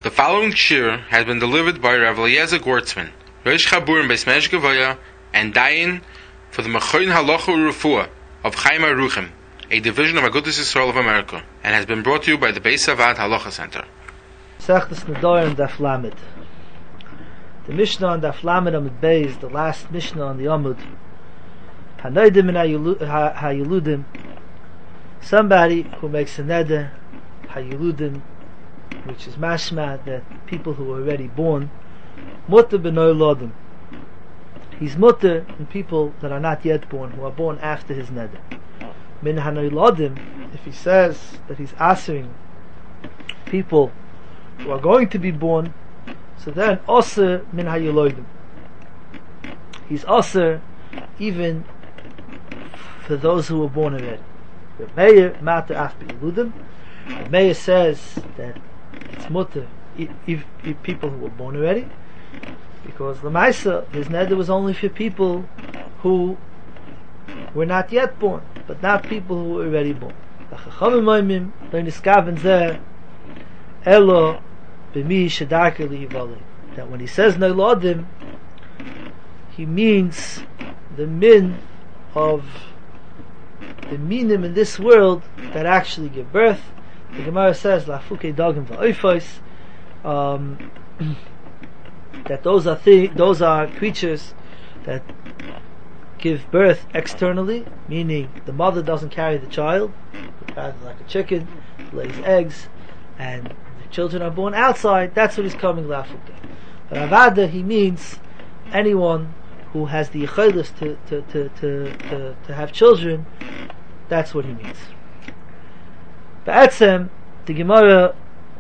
The following shir has been delivered by Rav Eliezer Gortzman, Rosh Chabur in Beis Medrash Gevaya, and Dayan for the Mechoin Halacha U'Refuah of Chaim Aruchim, a division of Agudas Yisrael of America, and has been brought to you by the Beis Avad Halacha Center. Sechtes Nedarim Daf Lamed. The Mishnah on Daf Lamed Amud Beis, the last Mishnah on the Amud. Hanoidim and Hayuludim. Somebody who makes a neder, Hayuludim, which is mashma that people who are already born, mutter b'noi lodim. He's mutter in people that are not yet born, who are born after his neder. Min hanoi lodim, if he says that he's answering people who are going to be born, so then osir min hayulodim. He's osir even for those who were born already. The Meir matter after Yeludim. The Meir says that it's mutter if people who were born already, because the Maisa, his neder was only for people who were not yet born, but not people who were already born. That when he says Noilodim, he means the min of the minim in this world that actually give birth. The Gemara says Lafuke Dagim Va'oifos, that those are creatures that give birth externally, meaning the mother doesn't carry the child, like a chicken, lays eggs, and the children are born outside. That's what he's coming Lafuke. But Avada, he means anyone who has the yichaylis to have children. That's what he means. Ba'atzem, the Gemara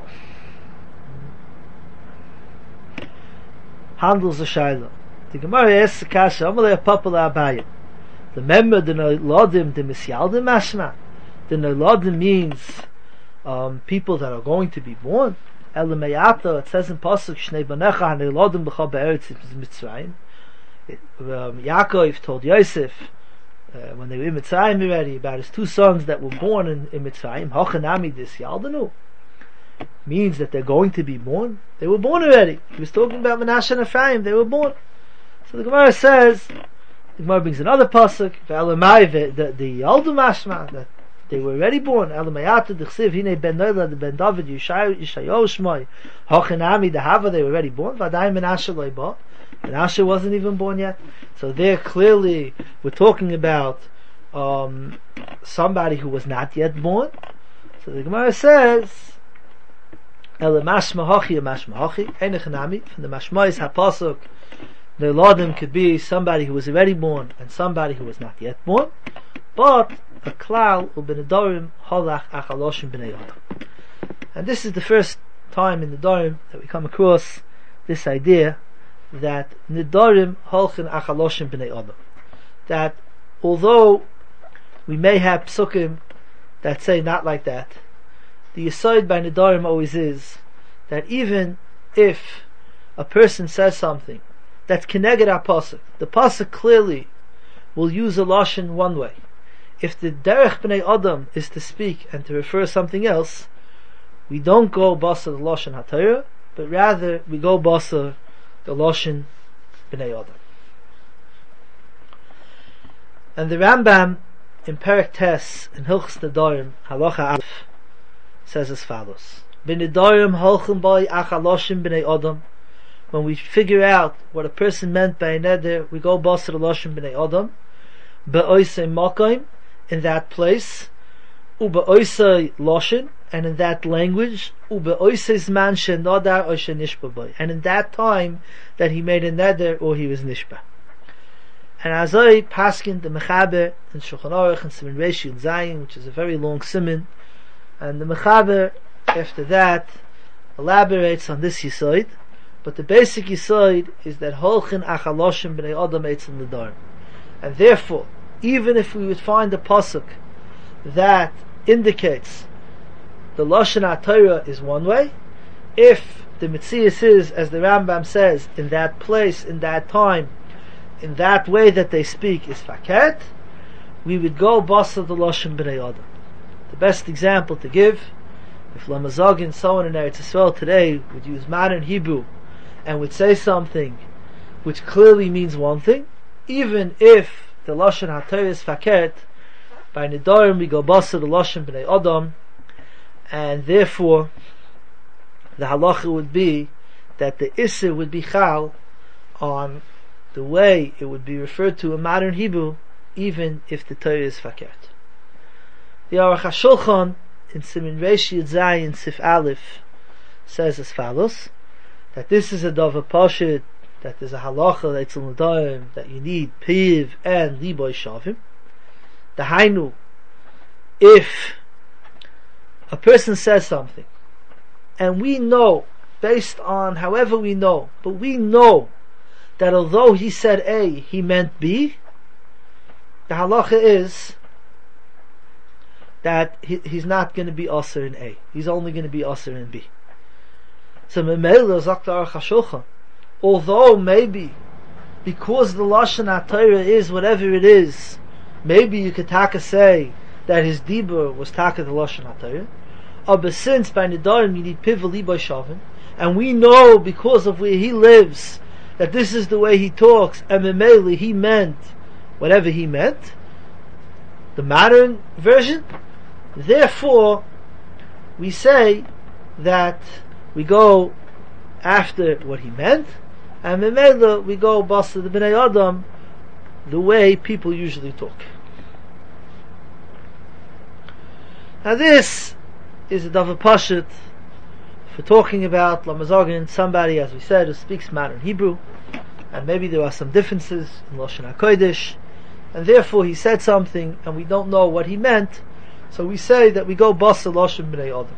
handles the shayla. The Gemara asks the kasha, Amalei Papala Abaya. Remember the Noilodim, the Misyaldim Mashma. The Noilodim means people that are going to be born. Elameyata, it says in Pasuk, Shnei Banecha HaNoilodim B'cha Be'eretz Mitzrayim. Yaakov told Yosef when they were in Mitzrayim already about his two sons that were born in Mitzrayim. Hochanami dis Yaldanu means that they're going to be born. They were born already. He was talking about Menashe and Ephraim. They were born. So the Gemara says, the Gemara brings another pasuk, the Yaldu Mashma, that they were already born. Elamayata d'chsiv hine ben Nola ben David Yishayo Shmoi Hochanami dehava. They were already born. V'adai Menashe lo ba. Menashe wasn't even born yet. So there clearly we're talking about somebody who was not yet born. So the Gemara says Ele mashma hachi enechanami. From the mashmais hapasuk, the Lodim could be somebody who was already born and somebody who was not yet born. But a klal u'benedarim halach achaloshim b'nei adam. And this is the first time in the Darim that we come across this idea that Nidarim Holchin Achaloshim B'nei Adam. That although we may have psukim that say not like that, the yesod by Nidarim always is that even if a person says something that's keneged our pasuk, the pasuk clearly will use a lashon one way. If the derech B'nei Adam is to speak and to refer something else, we don't go basa the lashon haTorah, but rather we go basa the Loshin B'nei Adam. And the Rambam in Perek Tes in Hilchos Nedarim Halacha Aleph says as follows: B'nedarim holchem by achaloshin B'nei Adam. When we figure out what a person meant by a neder, we go basa the Loshin B'nei Adam. Be'oisei makom, in that place, u'be'oisei loshin, and in that language, and in that time that he made a neder or he was nishba. And as I paskin the Mechaber in Shulchan Aruch and Siman Reish Yud Zayin, which is a very long siman, and the Mechaber after that elaborates on this yesod, but the basic yesod is that holchin achaloshim b'nei adam eitzim nedarim, and therefore, even if we would find a pasuk that indicates the Lashon HaTorah is one way, if the Metzias is, as the Rambam says, in that place, in that time, in that way that they speak is faket, we would go basa the Lashon B'nei Adam. The best example to give If Lamazogin, someone in Eretz Yisrael today would use modern Hebrew and would say something which clearly means one thing, even if the Lashon HaTorah is fakert, by Nidarim we go basa the Lashon B'nai Adam, and therefore the halacha would be that the Isser would be chal on the way it would be referred to in modern Hebrew, even if the Torah is fakert. The Aruch HaShulchan in Simin Reish Yud Zayin Sif Aleph says as follows, that this is a davar pashut, that there's a halacha that's in the that you need piv and liboy shavim. The hainu, if a person says something, and we know, based on however we know, but we know that although he said A, he meant B, the halacha is that he's not going to be aser in A. He's only going to be aser in B. So memela sagt the Aruch HaShulchan, although maybe because the Lashon HaTorah is whatever it is, maybe you could taka say that his dibur was taka the Lashon HaTorah, but since by Nidarim you need piv liboy shavim, and we know because of where he lives that this is the way he talks, and memela he meant whatever he meant, the modern version. Therefore, we say that we go after what he meant, and memela we go basa the Bnei Adam the way people usually talk. Now this is a davar pashut for talking about Lamazogin, somebody, as we said, who speaks modern Hebrew, and maybe there are some differences in Lashon HaKodesh, and therefore he said something and we don't know what he meant, so we say that we go basa Lashon Bnei Adam.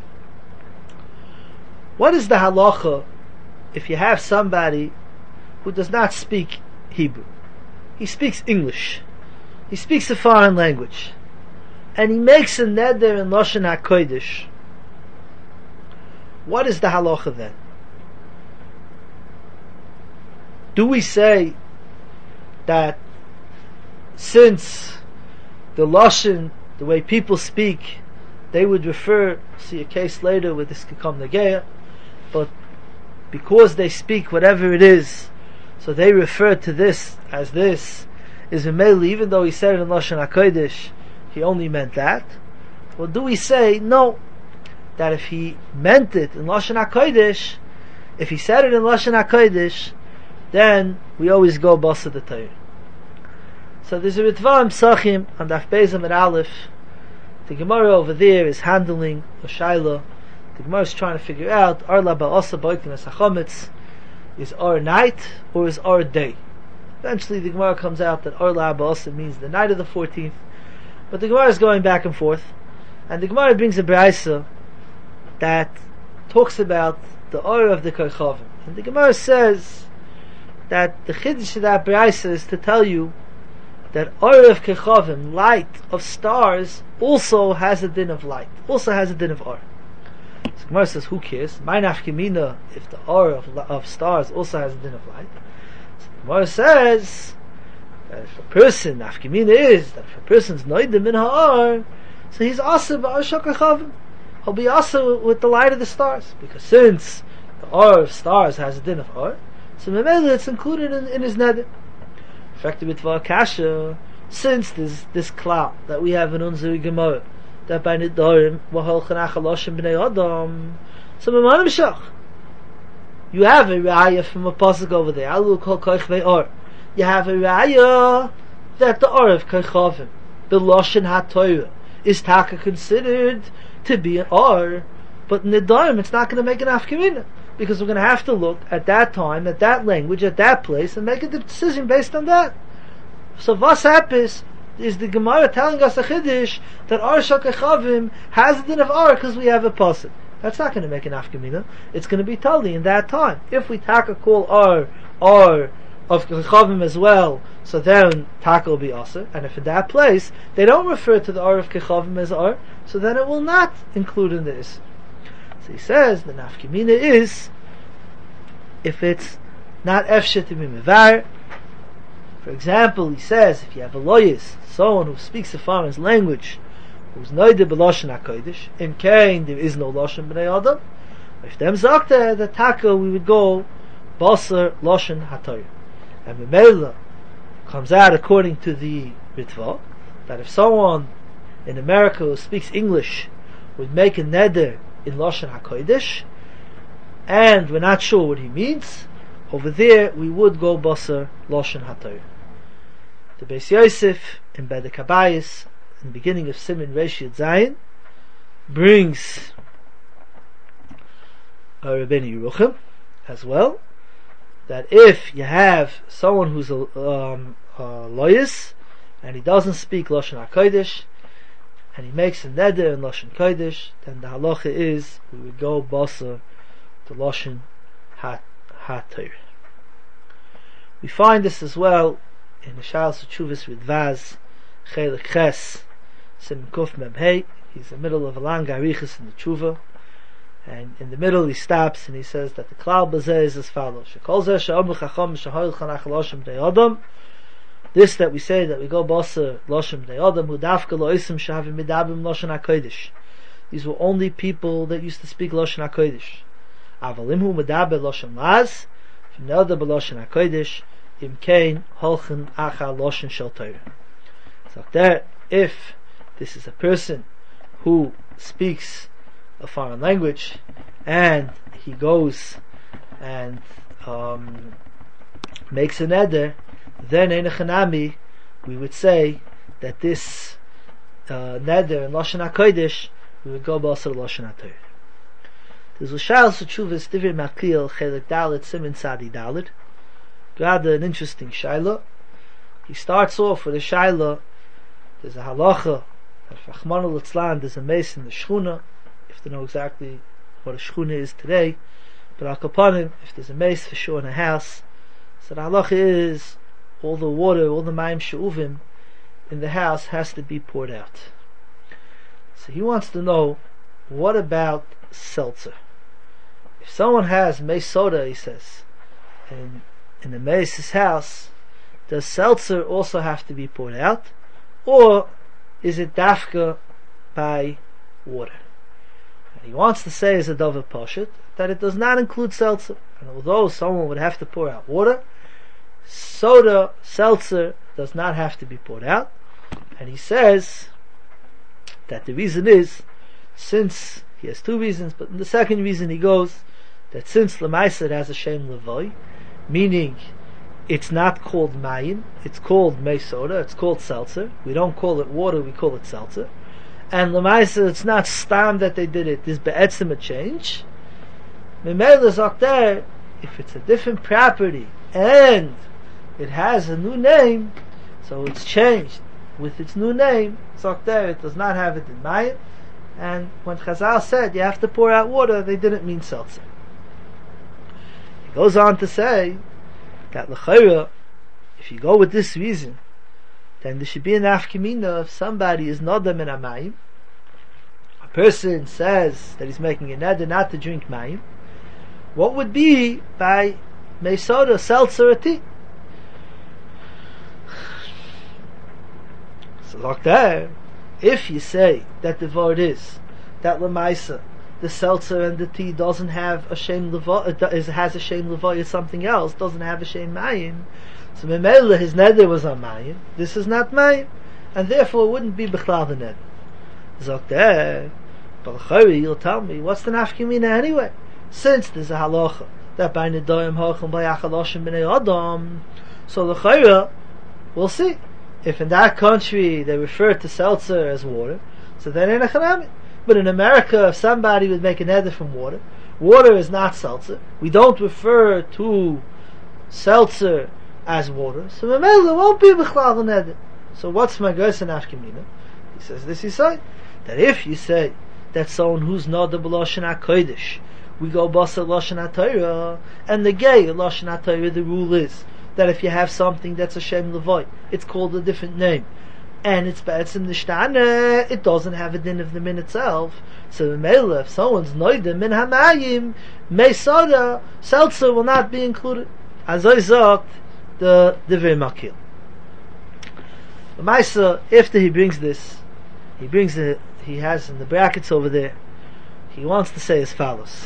What is the halacha if you have somebody who does not speak Hebrew? He speaks English. He speaks a foreign language. And he makes a neder in Lashon HaKodesh. What is the halacha then? Do we say that since the Lashon, the way people speak, they would refer, see a case later where this could come Nageya, but because they speak whatever it is, so they refer to this as this, is Vimeli, even though he said it in Lashon HaKodesh, he only meant that? Or do we say, no, that if he meant it in Lashon HaKodesh, if he said it in Lashon HaKodesh, then we always go basa the Torah. So there's a Ritva Psachim on Daf Beis and Aleph. The Gemara over there is handling a Shaila. The Gemara is trying to figure out, Arla Ba'asa Boikin as HaChometz, is our night or is our day? Eventually the Gemara comes out that Arla Ba'asa means the night of the 14th, but the Gemara is going back and forth, and the Gemara brings a Braisa that talks about the Or of the Karchavim. And the Gemara says that the Chiddush of that Braisa is to tell you that Or of Karchavim, light of stars, also has a din of light, also has a din of Or. So Gemara says, who cares? My nafkemina, if the Or of stars also has a din of light. So Gemara says that if a person, nafkemina is that if a person's noidim in ha'or, so he's asa ba'or shakachavim. He'll be asa with the light of the stars, because since the Or of stars has a din of Or, so memela it's included in his neder. Effective with kasha, since this cloud that we have in Unzuri Gemara, that by Nidarim Waholchan Achaloshim Bnei Adam, so Memanim Shach, you have a raya from a pasuk over there. Alu kol koich ve'or. You have a raya that the Or of Koichavim, the Lashon HaTorah, is taka considered to be an Or, but Nidarim it's not going to make an afkamina, because we're going to have to look at that time, at that language, at that place, and make a decision based on that. So what's happens is the Gemara telling us a chiddush that Or Shakachavim has a din of Or because we have a pasuk. That's not going to make an afkamina. It's going to be totally in that time. If we taka call Or of Kechavim as well, so then taka will be Aser. And if in that place they don't refer to the Or of Kechavim as Or, so then it will not include in this. So he says the nafkamina is if it's not efshet to be mevar. For example, he says if you have a loyis, someone who speaks a foreign language, who's noide b'loshen HaKodesh, in Kain there is no loshen b'nei Adam, if them zakte, the taka we would go Basar Loshen HaTorah. And Memela comes out according to the Ritva, that if someone in America who speaks English would make a neder in Loshen HaKodesh, and we're not sure what he means, over there we would go Basar Loshen HaTorah. The Beis Yosef in Bede Kabayis, in the beginning of Siman Reish Yud Zayin, brings a Rabbeinu Yerucham as well, that if you have someone who's a loyus and he doesn't speak Lashon HaKodesh and he makes a neder in Lashon Kodesh, then the halacha is we would go basar to Lashon HaTorah. We find this as well in the Shalos Tshuvos with Vaz Chelik Ches Siman Kuf Mem Hey. He's in the middle of a long arichas in the Tshuva, and in the middle he stops and he says that the klal bazeh is as follows: this that we say that we go basar loshem bnei adam hu dafka lo isim shavim midabim loshen hakodesh. These were only people that used to speak loshen hakodesh. Avalim hu medaber loshen laz v'nelda b'loshen hakodesh im kein holchen acha loshen shel Torah. So there, if this is a person who speaks a foreign language and he goes and makes an neder, then in a chanami we would say that this neder in Lashon HaKodesh we would go basar Lashon HaTorah. There's a Shalos Tshuvos Divrei Makil Chelik Dalet Siman Sadi Dalet, rather an interesting shaila. He starts off with a shaila. There's a halacha that Rachmana litzlan there's a mace in the shchuna, if they know exactly what a shchuna is today, but al kapanim, if there's a mace for sure in a house, so the halacha is all the water, all the mayim she'uvim in the house has to be poured out. So he wants to know, what about seltzer? If someone has mace soda, he says, in the mace's house, does seltzer also have to be poured out, or is it dafka by water? And he wants to say as a davar pashut that it does not include seltzer, and although someone would have to pour out water, seltzer does not have to be poured out. And he says that the reason is, since he has two reasons, but in the second reason he goes that since Lamaisa has a shem levoy, meaning it's not called mayim, it's called mei soda, it's called seltzer. We don't call it water, we call it seltzer. And Lamaisa, it's not stam that they did it, there's be'etzim a change. Memela Zakter, if it's a different property and it has a new name, so it's changed with its new name, Zakter, it does not have it in mayim. And when Chazal said you have to pour out water, they didn't mean seltzer. He goes on to say that l'chayra, if you go with this reason, then there should be an afkamina if somebody is nodam in a mayim. A person says that he's making a neder not to drink mayim. What would be by mei soda, seltzer, or tea? So like that, if you say that the word is that lemaisa, the seltzer and the tea doesn't have a shem levoy, has a shem levoy, it's something else, doesn't have a shem mayim, so memela his neder was on mayim, this is not mayim, and therefore it wouldn't be bechlal the neder. Zok but l'chayri, you'll tell me, what's the nafkamina anyway? Since there's a halacha that by nedoyim hochem by achaloshim b'nei adam, so l'chayri, we'll see. If in that country they refer to seltzer as water, so then in a chanami. But in America, if somebody would make an neder from water, water is not seltzer. We don't refer to seltzer as water, so memela won't be b'chlal the neder. So what's my guess in Afkamina? He says this. He said that if you say that someone who's not the b'loshen hakodesh, we go basar loshen haTorah, and the gay loshen haTorah, the rule is that if you have something that's a shem levoy, it's called a different name, and it's ba'etzim nishtana, it doesn't have a din of the min itself. So memela, if someone's noidim min hamayim, mei soda, seltzer will not be included. As I sagt, the divrei makil. The Maisa, after he brings this, he has in the brackets over there, he wants to say as follows.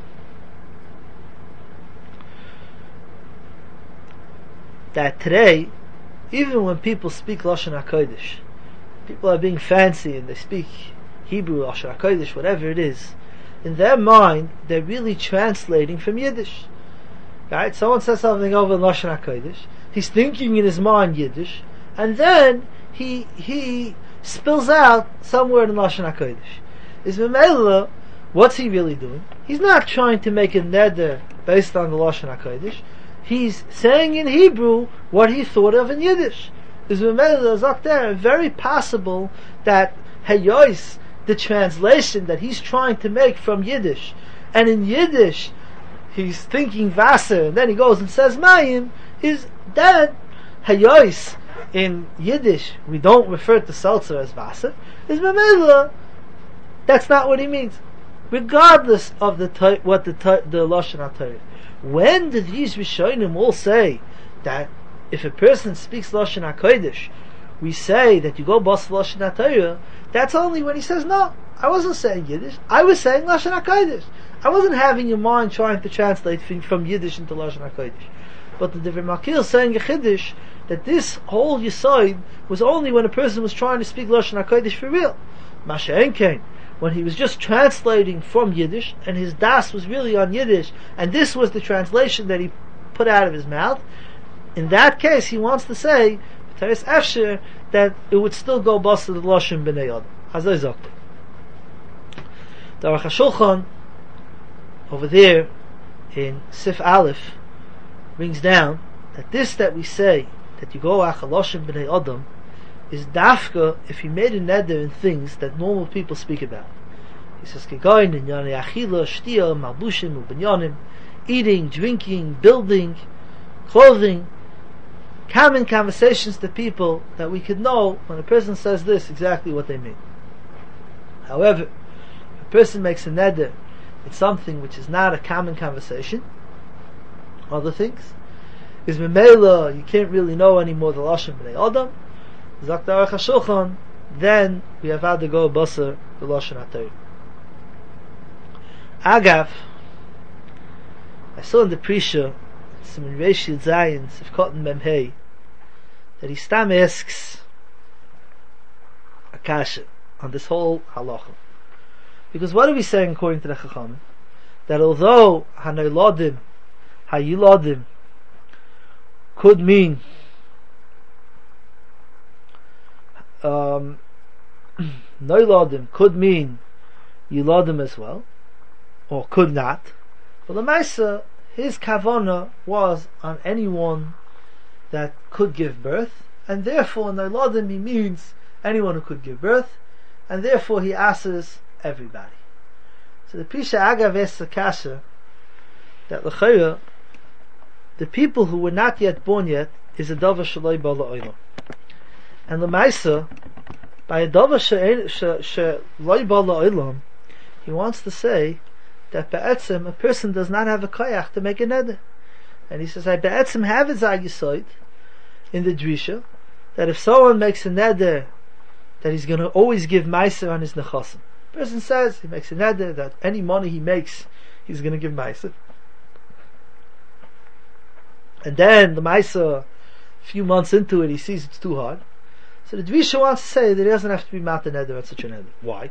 That today, even when people speak Lashon HaKodesh, people are being fancy and they speak Hebrew, Lashon HaKodesh, whatever it is, in their mind, they're really translating from Yiddish. Right? Someone says something over in Lashon HaKodesh, he's thinking in his mind Yiddish, and then he spills out some word in Lashon HaKodesh. Is Memela, what's he really doing? He's not trying to make a neder based on the Lashon HaKodesh. He's saying in Hebrew what he thought of in Yiddish. Is Memela there very possible that Hayois, the translation that he's trying to make from Yiddish, and in Yiddish he's thinking Wasser, and then he goes and says Mayim, is that Hayois in Yiddish we don't refer to seltzer as Wasser, is Memela that's not what he means, regardless of the Lashon HaTorah. When did these Rishonim all say that if a person speaks Lashon HaKodesh, we say that you go bas Lashon HaTorah? That's only when he says, no, I wasn't saying Yiddish, I was saying Lashon HaKodesh. I wasn't having your mind trying to translate from Yiddish into Lashon HaKodesh. But the Divrei Makil is saying Yechiddish that this whole Yesod was only when a person was trying to speak Lashon HaKodesh for real. Masha Enkein, when he was just translating from Yiddish, and his das was really on Yiddish, and this was the translation that he put out of his mouth, in that case he wants to say Teres Efsher that it would still go bust to the Lashon B'nei Adam. Hazoi Zokta. The Aruch HaShulchan over there in Sif Aleph brings down that this that we say that you go Acha Lashon B'nei Adam is dafka if you made a neder in things that normal people speak about. He says, Kegoin, Inyane Achila, Shtia, Malbushim, Ubinyanim, eating, drinking, building, clothing, common conversations to people that we could know when a person says this, exactly what they mean. However, if a person makes a neder, it's something which is not a common conversation, other things, is Memela, you can't really know anymore the Lashon B'nei Adam, Zakt Aruch HaShulchan, then we have had to go Basar the Lashon HaTorah. Agav, I saw in the Prisha, some in Reish Yud Zayin, Sivkot and Memhei, that he stam asks a kasha on this whole halacha. Because what are we saying according to the Chachamim? That although Hanoilodim, Hayilodim could mean Noilodim could mean Yilodim as well, or could not, but the Maisa, his kavana was on anyone that could give birth, and therefore Noilodim he means anyone who could give birth, and therefore he asks everybody. So the Prisha Agav asks Kasha that l'chayra the people who were not yet born yet is a davar shaloi ba la'olam. And the Maisa, by a davar shaloi ba la'olam, he wants to say that be'etzim a person does not have a koyach to make a neder. And he says, I be'etzim have a zag yisoid in the drisha that if someone makes a neder that he's going to always give meiser on his nechasim. Person says he makes a neder that any money he makes he's going to give meiser. And then the meiser, a few months into it, he sees it's too hard. So the drisha wants to say that he doesn't have to be mata neder at such a neder. Why?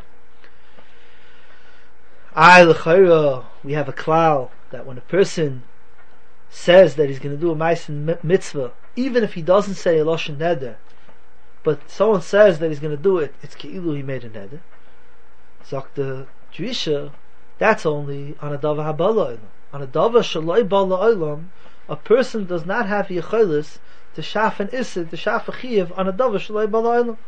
We have a klal that when a person says that he's going to do a ma'asen mitzvah, even if he doesn't say a lashon neder, but someone says that he's going to do it, it's keilu he made a neder. Zok the drisha, that's only on a davar habala olam. On a davar shaloi bala olam, a person does not have yicholos to shaf an isid, to shaf a chiyuv on a davar shaloi bala olam.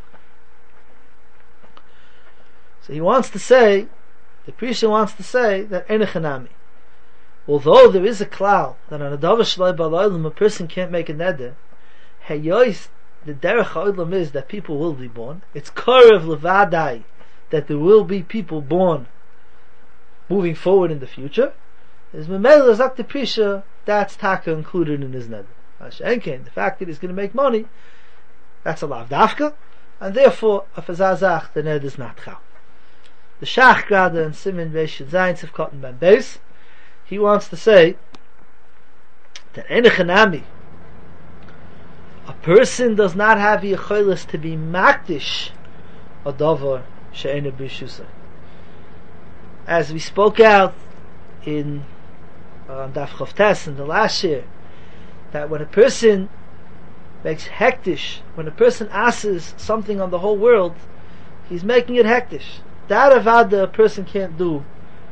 So he wants to say, the Prisha wants to say that enechanami. Although there is a klal that on a davar shaloi bala olam a person can't make a neder, heyois the derech ha'olam is that people will be born. It's korev levadai that there will be people born moving forward in the future. Is memela zak the Prisha, that's taka included in his neder. The fact that he's going to make money, that's a lav dafka. and therefore, if a zazach, the ned is not chal. The Shach Grada and Simin Beish Zayin of Cotton Ben Beis, he wants to say that Enechanami, a person does not have the yicholus to be makdish a davar she'ena b'rishusah. As we spoke out in Daf Chavtes in the last year, that when a person makes hektish, when a person asks something on the whole world, he's making it hektish. That avada a person can't do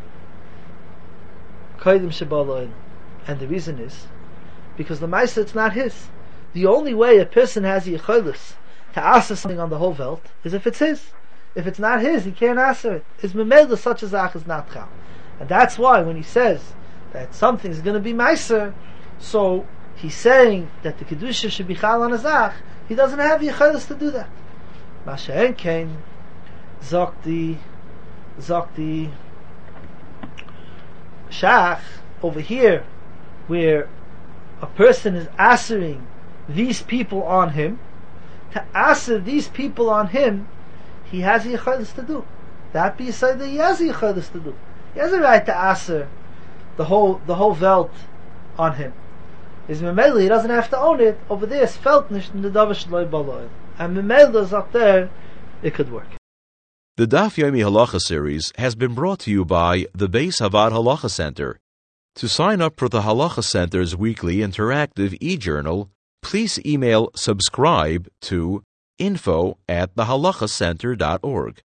kodim sheba'al, and the reason is because the ma'aser it's not his. The only way a person has the yicholus to ask something on the whole world is if it's his. If it's not his, he can't answer it. His memela such as ach is not chal, and that's why when he says that something is going to be ma'aser, so he's saying that the kedusha should be chal on azach. He doesn't have the yicholus to do that. Masha'en kein sagt die Shach over here, where a person is answering these people on him, to answer these people on him, he has the yicholus to do. That be said that he has the yicholus to do. He has a right to answer the whole Welt on him. His memela, he doesn't have to own it. Over there, it's felt nicht in the davar shloi ba'al. And memela is up there, it could work. The Daf Yomi Halacha series has been brought to you by the Beis Havad Halacha Center. To sign up for the Halacha Center's weekly interactive e-journal, please email subscribe to info@thehalachacenter.org.